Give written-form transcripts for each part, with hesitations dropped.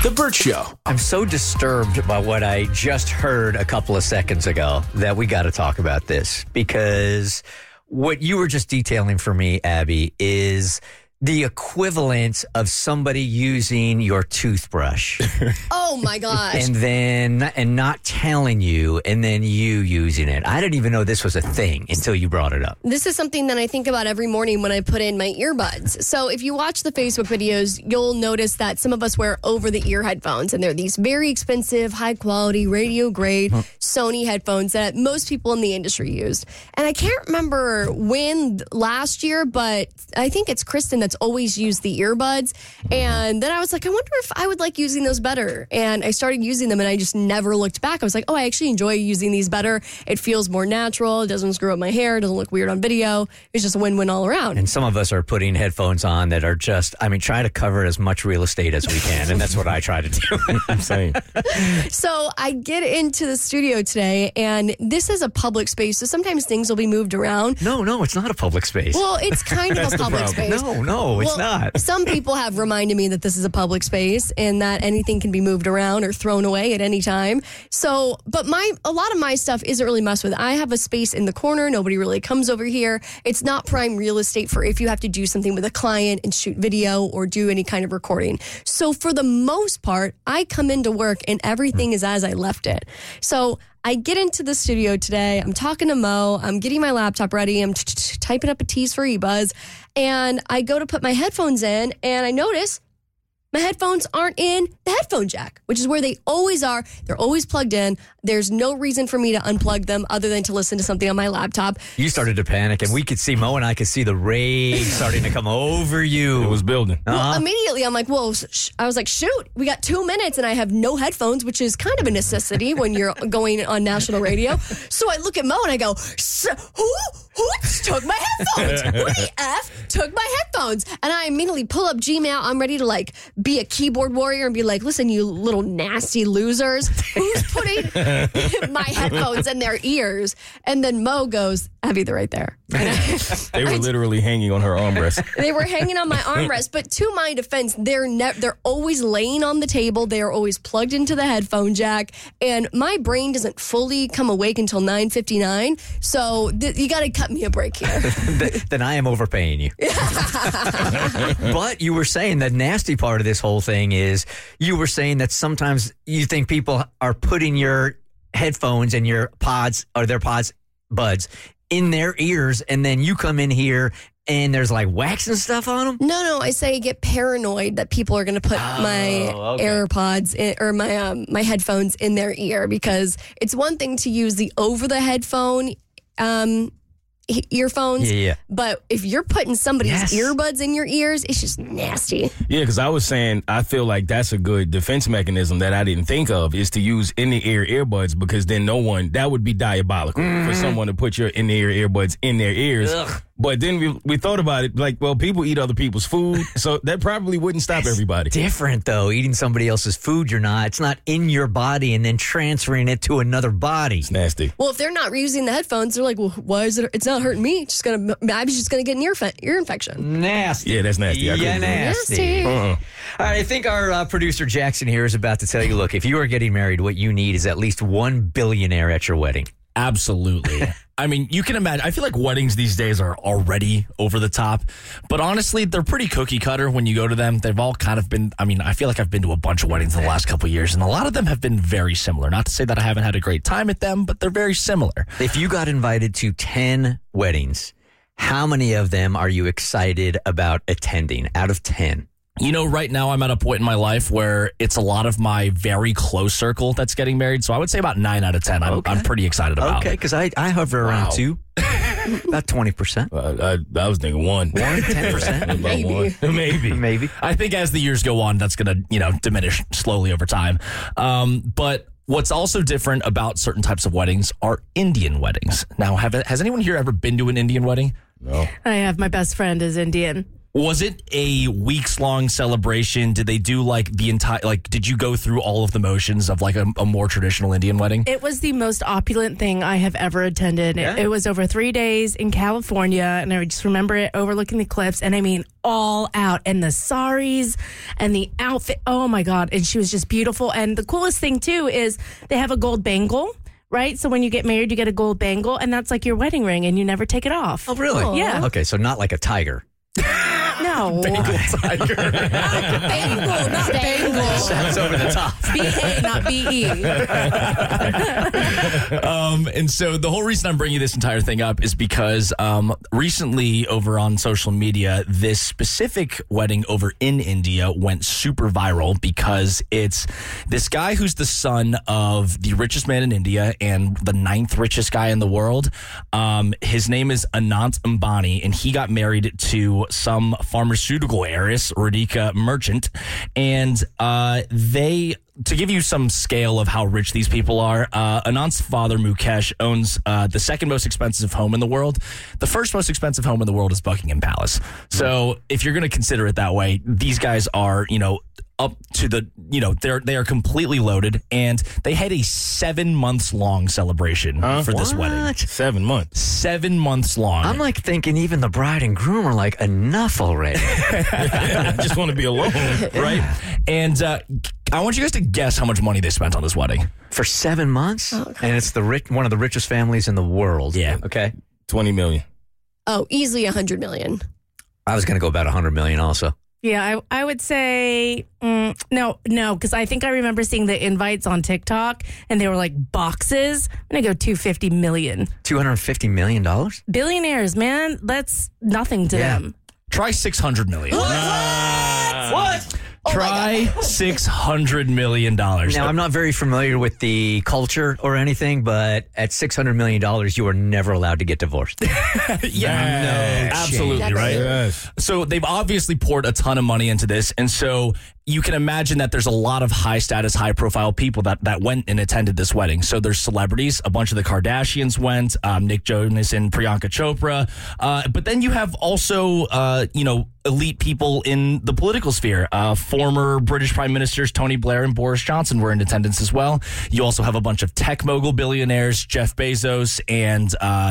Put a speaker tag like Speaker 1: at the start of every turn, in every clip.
Speaker 1: The Burt Show.
Speaker 2: I'm so disturbed by what I just heard a couple of seconds ago that we got to talk about this, because what you were just detailing for me, Abby, is the equivalent of somebody using your toothbrush.
Speaker 3: Oh my gosh.
Speaker 2: And not telling you, and then you using it. I didn't even know this was a thing until you brought it up.
Speaker 3: This is something that I think about every morning when I put in my earbuds. So if you watch the Facebook videos, you'll notice that some of us wear over-the-ear headphones, and they're these very expensive, high-quality, radio-grade Sony headphones that most people in the industry use. And I can't remember when last year, but I think it's Kristen that's always used the earbuds. And then I was like, I wonder if I would like using those better. And I started using them, and I just never looked back. I was like, oh, I actually enjoy using these better. It feels more natural. It doesn't screw up my hair. It doesn't look weird on video. It's just a win-win all around.
Speaker 2: And some of us are putting headphones on that are just, try to cover as much real estate as we can. And that's what I try to do.
Speaker 1: I'm saying.
Speaker 3: So I get into the studio today, and this is a public space. So sometimes things will be moved around.
Speaker 2: No, it's not a public space.
Speaker 3: Well, it's kind of a public space.
Speaker 2: No, it's not.
Speaker 3: Some people have reminded me that this is a public space and that anything can be moved around or thrown away at any time. So, but a lot of my stuff isn't really messed with. I have a space in the corner. Nobody really comes over here. It's not prime real estate for if you have to do something with a client and shoot video or do any kind of recording. So for the most part, I come into work and everything is as I left it. So I get into the studio today. I'm talking to Mo. I'm getting my laptop ready. I'm typing up a tease for eBuzz. And I go to put my headphones in, and I notice my headphones aren't in the headphone jack, which is where they always are. They're always plugged in. There's no reason for me to unplug them other than to listen to something on my laptop.
Speaker 2: You started to panic, and we could see, Mo and I could see the rage starting to come over you.
Speaker 1: It was building.
Speaker 3: Well, immediately I'm like, well, I was like, shoot, we got 2 minutes and I have no headphones, which is kind of a necessity when you're going on national radio. So I look at Mo and I go, who took my headphones? Who the F took my headphones? And I immediately pull up Gmail. I'm ready to be a keyboard warrior and be like, listen, you little nasty losers, who's putting my headphones in their ears? And then Mo goes, Abby, they're right there.
Speaker 1: They were literally hanging on her armrest.
Speaker 3: They were hanging on my armrest, but to my defense, they're always laying on the table. They are always plugged into the headphone jack, and my brain doesn't fully come awake until 9:59. So you got to cut me a break here.
Speaker 2: Then I am overpaying you. But you were saying the nasty part of this whole thing is you were saying that sometimes you think people are putting your headphones and your pods or their buds in their ears, and then you come in here and there's wax and stuff on them?
Speaker 3: No, I say I get paranoid that people are going to put my AirPods or my headphones in their ear, because it's one thing to use the over-the-headphone earphones, but if you're putting somebody's earbuds in your ears, it's just nasty.
Speaker 1: Yeah, because I was saying I feel like that's a good defense mechanism that I didn't think of, is to use in-the-ear earbuds, because then that would be diabolical for someone to put your in-the-ear earbuds in their ears. Ugh. But then we thought about it, people eat other people's food, so that probably wouldn't stop everybody.
Speaker 2: Different, though. Eating somebody else's food, it's not in your body and then transferring it to another body.
Speaker 1: It's nasty.
Speaker 3: Well, if they're not reusing the headphones, they're like, well, why is it? It's not hurting me. Abby's just going to get an ear infection.
Speaker 2: Nasty.
Speaker 1: Yeah, that's nasty.
Speaker 2: Nasty. All right, I think our producer Jackson here is about to tell you, look, if you are getting married, what you need is at least one billionaire at your wedding.
Speaker 4: Absolutely. You can imagine. I feel like weddings these days are already over the top, but honestly, they're pretty cookie cutter when you go to them. They've all kind of been, I feel like I've been to a bunch of weddings in the last couple of years, and a lot of them have been very similar. Not to say that I haven't had a great time at them, but they're very similar.
Speaker 2: If you got invited to 10 weddings, how many of them are you excited about attending out of 10?
Speaker 4: Right now I'm at a point in my life where it's a lot of my very close circle that's getting married. So I would say about 9 out of 10 I'm pretty excited about.
Speaker 2: Okay, because I hover around 2. About 20%.
Speaker 1: I was thinking 1.
Speaker 2: 10%? Maybe.
Speaker 4: I think as the years go on, that's going to, diminish slowly over time. But what's also different about certain types of weddings are Indian weddings. Now, has anyone here ever been to an Indian wedding?
Speaker 1: No.
Speaker 5: I have. My best friend is Indian.
Speaker 4: Was it a weeks-long celebration? Did they do like the entire, like, did you go through all of the motions of like a more traditional Indian wedding?
Speaker 5: It was the most opulent thing I have ever attended.
Speaker 2: Yeah.
Speaker 5: It was over 3 days in California, and I just remember it overlooking the cliffs, and I mean, all out. And the saris and the outfit, oh my God. And she was just beautiful. And the coolest thing, too, is they have a gold bangle. Right? So when you get married, you get a gold bangle, and that's like your wedding ring, and you never take it off.
Speaker 2: Oh, really?
Speaker 5: Yeah.
Speaker 2: Okay, so not like a tiger.
Speaker 5: No.
Speaker 4: Bengal tiger.
Speaker 5: Bangle, not bangle.
Speaker 2: That's over the top.
Speaker 5: B-A, not B-E.
Speaker 4: And so the whole reason I'm bringing this entire thing up is because recently over on social media, this specific wedding over in India went super viral because it's this guy who's the son of the richest man in India and the 9th richest guy in the world. His name is Anant Ambani, and he got married to some pharmaceutical heiress, Radhika Merchant, and to give you some scale of how rich these people are, Anant's father, Mukesh, owns the second most expensive home in the world. The first most expensive home in the world is Buckingham Palace. So if you're going to consider it that way, these guys are, up to the, they are completely loaded, and they had a 7 months long celebration for this wedding.
Speaker 1: 7 months.
Speaker 4: 7 months long.
Speaker 2: I'm like thinking even the bride and groom are like, enough already.
Speaker 1: I just want to be alone.
Speaker 4: right? And I want you guys to guess how much money they spent on this wedding.
Speaker 2: For 7 months? Oh, and it's one of the richest families in the world.
Speaker 4: Yeah.
Speaker 2: Okay.
Speaker 1: 20 million.
Speaker 3: Oh, easily 100 million.
Speaker 2: I was going to go about 100 million also.
Speaker 5: Yeah, I would say no, because I think I remember seeing the invites on TikTok, and they were like boxes. I'm going to go 250 million.
Speaker 2: $250 million?
Speaker 5: Billionaires, man, that's nothing to them.
Speaker 4: Try 600 million.
Speaker 2: What?
Speaker 4: Try $600 million.
Speaker 2: Now, I'm not very familiar with the culture or anything, but at $600 million, you are never allowed to get divorced.
Speaker 4: Absolutely,
Speaker 3: Never.
Speaker 4: right?
Speaker 1: Yes.
Speaker 4: So they've obviously poured a ton of money into this. And so you can imagine that there's a lot of high status, high profile people that went and attended this wedding. So there's celebrities. A bunch of the Kardashians went, Nick Jonas and Priyanka Chopra. But then you have also, elite people in the political sphere. Former British Prime Ministers Tony Blair and Boris Johnson were in attendance as well. You also have a bunch of tech mogul billionaires, Jeff Bezos and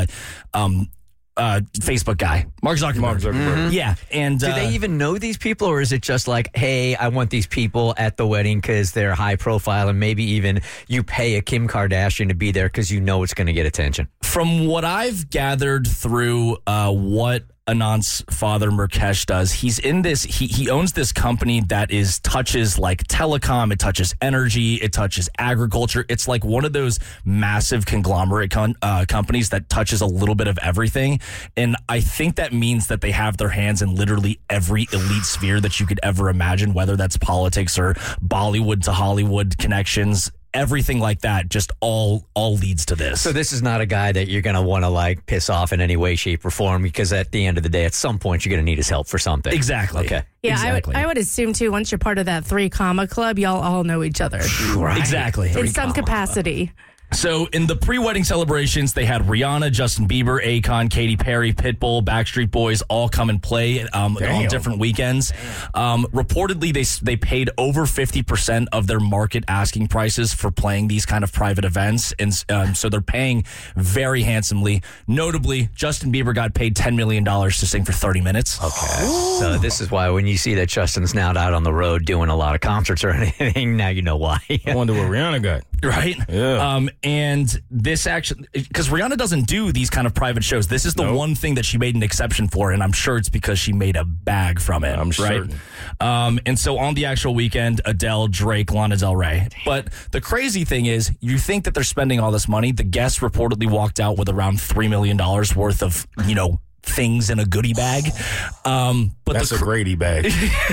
Speaker 4: Facebook guy, Mark Zuckerberg.
Speaker 1: Mm-hmm.
Speaker 4: Yeah. And
Speaker 2: Do they even know these people, or is it just like, hey, I want these people at the wedding because they're high profile, and maybe even you pay a Kim Kardashian to be there because you know it's going to get attention?
Speaker 4: From what I've gathered through what Anant's father Mukesh does, he's in this, he owns this company that touches like telecom, it touches energy, it touches agriculture. It's like one of those massive conglomerate companies that touches a little bit of everything. And I think that means that they have their hands in literally every elite sphere that you could ever imagine, whether that's politics or Bollywood to Hollywood connections. Everything like that just all leads to this.
Speaker 2: So this is not a guy that you're going to want to like piss off in any way, shape, or form, because at the end of the day, at some point, you're going to need his help for something.
Speaker 4: Exactly.
Speaker 2: Okay.
Speaker 5: Yeah,
Speaker 4: exactly.
Speaker 5: I would assume, too, once you're part of that 3 comma club, y'all all know each other.
Speaker 2: Right.
Speaker 4: Exactly.
Speaker 5: In some capacity.
Speaker 4: So in the pre-wedding celebrations, they had Rihanna, Justin Bieber, Akon, Katy Perry, Pitbull, Backstreet Boys all come and play on different weekends. Reportedly, they paid over 50% of their market asking prices for playing these kind of private events. And so they're paying very handsomely. Notably, Justin Bieber got paid $10 million to sing for 30 minutes.
Speaker 2: Okay. So this is why when you see that Justin's now out on the road doing a lot of concerts or anything, now you know why.
Speaker 1: I wonder what Rihanna got.
Speaker 4: Right?
Speaker 1: Yeah.
Speaker 4: And this actually, because Rihanna doesn't do these kind of private shows. This is the one thing that she made an exception for, and I'm sure it's because she made a bag from it.
Speaker 1: I'm
Speaker 4: right?
Speaker 1: certain.
Speaker 4: And so on the actual weekend, Adele, Drake, Lana Del Rey. But the crazy thing is, you think that they're spending all this money. The guests reportedly walked out with around $3 million worth of, things in a goodie bag. But
Speaker 1: That's a Grady bag.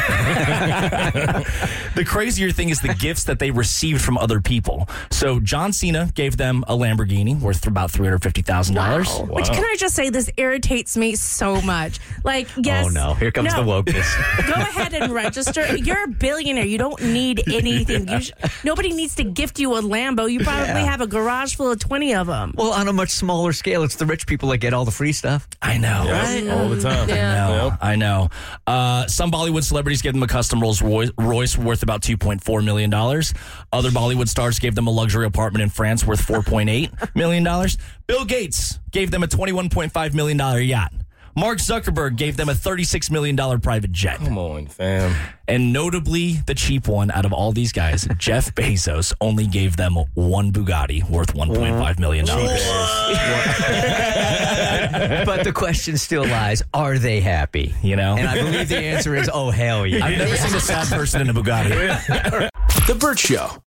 Speaker 4: The crazier thing is the gifts that they received from other people. So John Cena gave them a Lamborghini worth about $350,000.
Speaker 3: Wow.
Speaker 5: Which, can I just say, this irritates me so much. Like, yes.
Speaker 2: Oh, no. Here comes the wokeness.
Speaker 5: Go ahead and register. You're a billionaire. You don't need anything. Nobody needs to gift you a Lambo. You probably have a garage full of 20 of them.
Speaker 2: Well, on a much smaller scale, it's the rich people that get all the free stuff.
Speaker 4: I know. know.
Speaker 5: Right?
Speaker 1: All the time.
Speaker 3: Yeah.
Speaker 4: I know. Some Bollywood celebrities gave them a custom Rolls Royce worth about $2.4 million. Other Bollywood stars gave them a luxury apartment in France worth $4.8 million. Bill Gates gave them a $21.5 million yacht. Mark Zuckerberg gave them a $36 million private jet.
Speaker 1: Come on, fam.
Speaker 4: And notably, the cheap one out of all these guys, Jeff Bezos, only gave them one Bugatti worth $1.5 million.
Speaker 2: But the question still lies, are they happy?
Speaker 4: You know?
Speaker 2: And I believe the answer is, oh, hell yeah.
Speaker 4: I've never seen a sad person in a Bugatti.
Speaker 6: The Burt Show.